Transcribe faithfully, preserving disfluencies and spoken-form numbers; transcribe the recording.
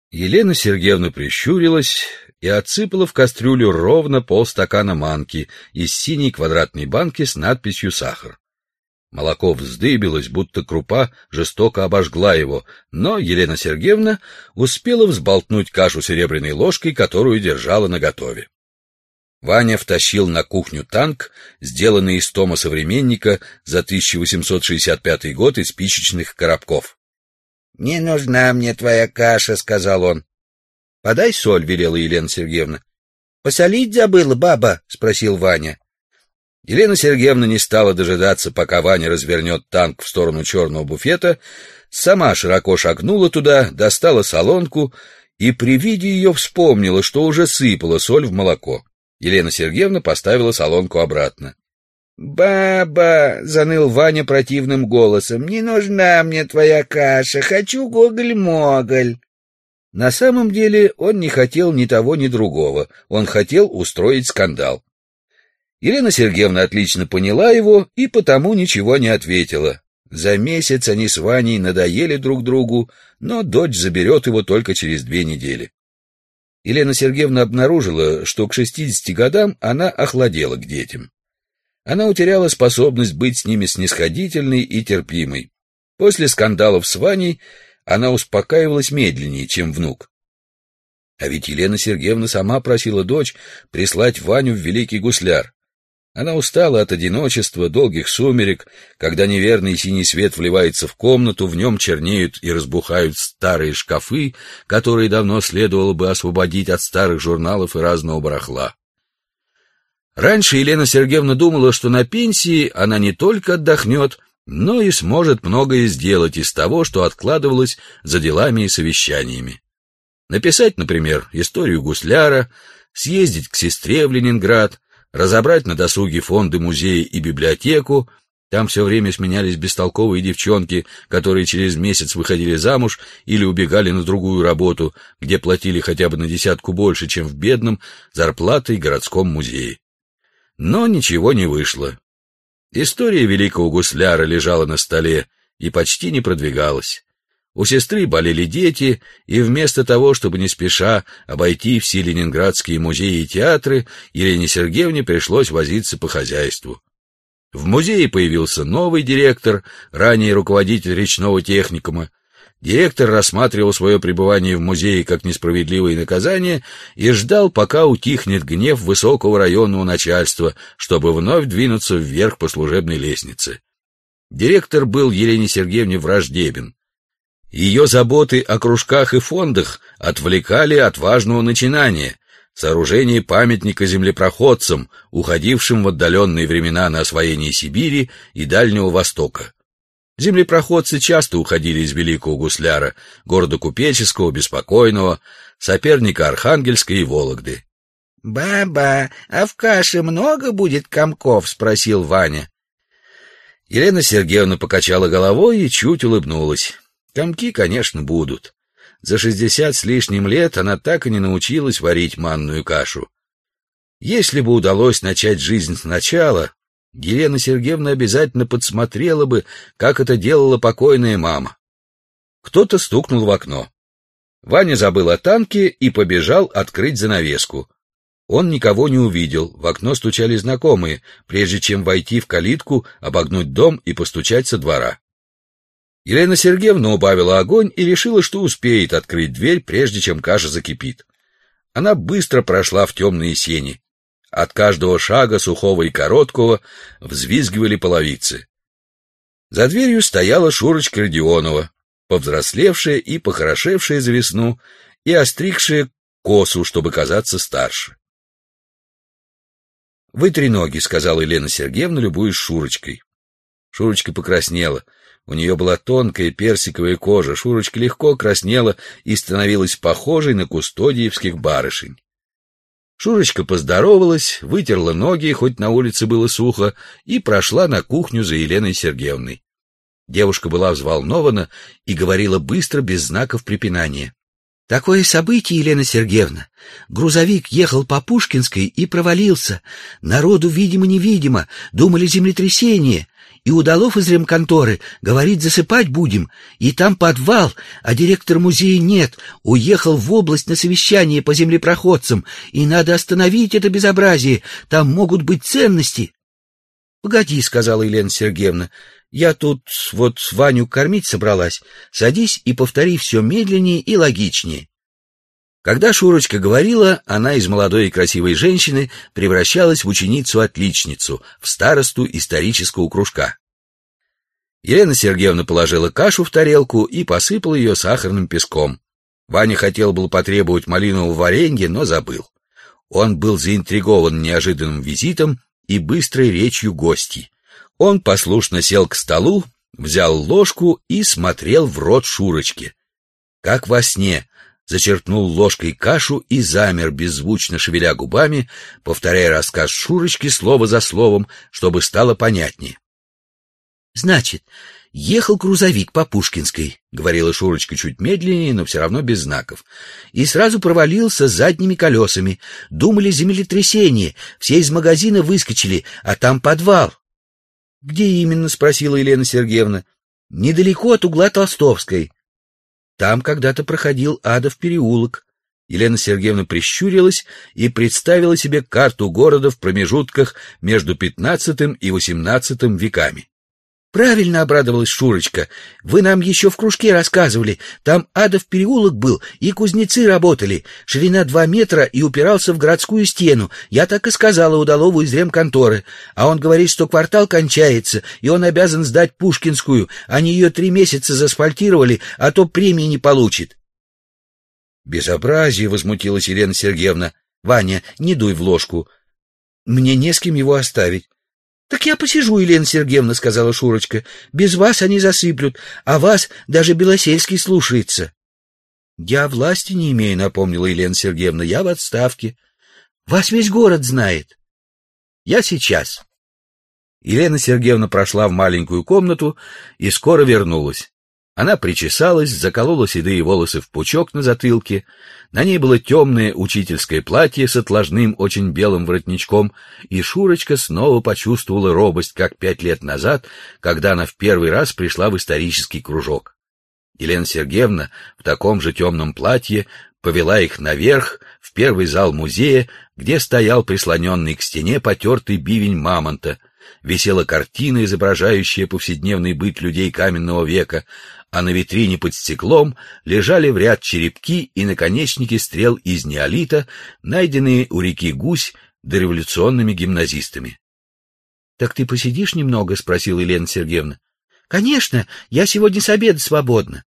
Елена Сергеевна прищурилась и отсыпала в кастрюлю ровно полстакана манки из синей квадратной банки с надписью «Сахар». Молоко вздыбилось, будто крупа жестоко обожгла его, но Елена Сергеевна успела взболтнуть кашу серебряной ложкой, которую держала наготове. Ваня втащил на кухню танк, сделанный из тома «Современника» за тысяча восемьсот шестьдесят пятый год из спичечных коробков. — Не нужна мне твоя каша, — сказал он. — Подай соль, — велела Елена Сергеевна. — Посолить забыла, баба? — спросил Ваня. Елена Сергеевна не стала дожидаться, пока Ваня развернет танк в сторону черного буфета, сама широко шагнула туда, достала солонку и при виде ее вспомнила, что уже сыпала соль в молоко. Елена Сергеевна поставила солонку обратно. — Баба, — заныл Ваня противным голосом, — не нужна мне твоя каша, хочу гоголь-моголь. На самом деле он не хотел ни того, ни другого, он хотел устроить скандал. Елена Сергеевна отлично поняла его и потому ничего не ответила. За месяц они с Ваней надоели друг другу, но дочь заберет его только через две недели. Елена Сергеевна обнаружила, что к шестидесяти годам она охладела к детям. Она утеряла способность быть с ними снисходительной и терпимой. После скандалов с Ваней она успокаивалась медленнее, чем внук. А ведь Елена Сергеевна сама просила дочь прислать Ваню в Великий Гусляр. Она устала от одиночества, долгих сумерек, когда неверный синий свет вливается в комнату, в нем чернеют и разбухают старые шкафы, которые давно следовало бы освободить от старых журналов и разного барахла. Раньше Елена Сергеевна думала, что на пенсии она не только отдохнет, но и сможет многое сделать из того, что откладывалось за делами и совещаниями. Написать, например, историю гусляра, съездить к сестре в Ленинград, разобрать на досуге фонды музея и библиотеку. Там все время сменялись бестолковые девчонки, которые через месяц выходили замуж или убегали на другую работу, где платили хотя бы на десятку больше, чем в бедном зарплатой городском музее. Но ничего не вышло. История Великого Гусляра лежала на столе и почти не продвигалась. У сестры болели дети, и вместо того, чтобы не спеша обойти все ленинградские музеи и театры, Елене Сергеевне пришлось возиться по хозяйству. В музее появился новый директор, ранее руководитель речного техникума. Директор рассматривал свое пребывание в музее как несправедливое наказание и ждал, пока утихнет гнев высокого районного начальства, чтобы вновь двинуться вверх по служебной лестнице. Директор был Елене Сергеевне враждебен. Ее заботы о кружках и фондах отвлекали от важного начинания — сооружения памятника землепроходцам, уходившим в отдаленные времена на освоение Сибири и Дальнего Востока. Землепроходцы часто уходили из Великого Гусляра, города купеческого, беспокойного, соперника Архангельска и Вологды. — Баба, а в каше много будет комков? — спросил Ваня. Елена Сергеевна покачала головой и чуть улыбнулась. Комки, конечно, будут. За шестьдесят с лишним лет она так и не научилась варить манную кашу. Если бы удалось начать жизнь сначала, Елена Сергеевна обязательно подсмотрела бы, как это делала покойная мама. Кто-то стукнул в окно. Ваня забыл о танке и побежал открыть занавеску. Он никого не увидел, в окно стучали знакомые, прежде чем войти в калитку, обогнуть дом и постучать со двора. Елена Сергеевна убавила огонь и решила, что успеет открыть дверь, прежде чем каша закипит. Она быстро прошла в темные сени. От каждого шага, сухого и короткого, взвизгивали половицы. За дверью стояла Шурочка Родионова, повзрослевшая и похорошевшая за весну, и остригшая косу, чтобы казаться старше. — Вытри ноги, — сказала Елена Сергеевна, любуясь Шурочкой. Шурочка покраснела. У нее была тонкая персиковая кожа. Шурочка легко краснела и становилась похожей на кустодиевских барышень. Шурочка поздоровалась, вытерла ноги, хоть на улице было сухо, и прошла на кухню за Еленой Сергеевной. Девушка была взволнована и говорила быстро, без знаков препинания. Такое событие, Елена Сергеевна. Грузовик ехал по Пушкинской и провалился. Народу видимо-невидимо, думали землетрясение. И Удалов из ремконторы говорит, засыпать будем. И там подвал, а директор музея нет. Уехал в область на совещание по землепроходцам. И надо остановить это безобразие. Там могут быть ценности. — Погоди, — сказала Елена Сергеевна. — Я тут вот Ваню кормить собралась. Садись и повтори все медленнее и логичнее. Когда Шурочка говорила, она из молодой и красивой женщины превращалась в ученицу-отличницу, в старосту исторического кружка. Елена Сергеевна положила кашу в тарелку и посыпала ее сахарным песком. Ваня хотел было потребовать малинового варенья, но забыл. Он был заинтригован неожиданным визитом и быстрой речью гостей. Он послушно сел к столу, взял ложку и смотрел в рот Шурочки. Как во сне, зачерпнул ложкой кашу и замер, беззвучно шевеля губами, повторяя рассказ Шурочки слово за словом, чтобы стало понятнее. «Значит, ехал грузовик по Пушкинской», — говорила Шурочка чуть медленнее, но все равно без знаков, «и сразу провалился задними колесами. Думали землетрясение, все из магазина выскочили, а там подвал». «Где именно?» — спросила Елена Сергеевна. «Недалеко от угла Толстовской. Там когда-то проходил Адов переулок». Елена Сергеевна прищурилась и представила себе карту города в промежутках между пятнадцатым и восемнадцатым веками. «Правильно», — обрадовалась Шурочка. «Вы нам еще в кружке рассказывали. Там Адов переулок был, и кузнецы работали. Ширина два метра и упирался в городскую стену. Я так и сказала Удалову из ремконторы. А он говорит, что квартал кончается, и он обязан сдать Пушкинскую. Они ее три месяца заасфальтировали, а то премии не получит». «Безобразие!» — возмутилась Елена Сергеевна. «Ваня, не дуй в ложку. Мне не с кем его оставить». «Так я посижу, Елена Сергеевна», — сказала Шурочка. «Без вас они засыплют, а вас даже Белосельский слушается». «Я власти не имею», — напомнила Елена Сергеевна. «Я в отставке. Вас весь город знает». «Я сейчас». Елена Сергеевна прошла в маленькую комнату и скоро вернулась. Она причесалась, заколола седые волосы в пучок на затылке. На ней было темное учительское платье с отложным, очень белым воротничком, и Шурочка снова почувствовала робость, как пять лет назад, когда она в первый раз пришла в исторический кружок. Елена Сергеевна в таком же темном платье повела их наверх, в первый зал музея, где стоял прислоненный к стене потертый бивень мамонта. Висела картина, изображающая повседневный быт людей каменного века, а на витрине под стеклом лежали в ряд черепки и наконечники стрел из неолита, найденные у реки Гусь дореволюционными гимназистами. — Так ты посидишь немного? — спросила Елена Сергеевна. — Конечно, я сегодня с обеда свободна.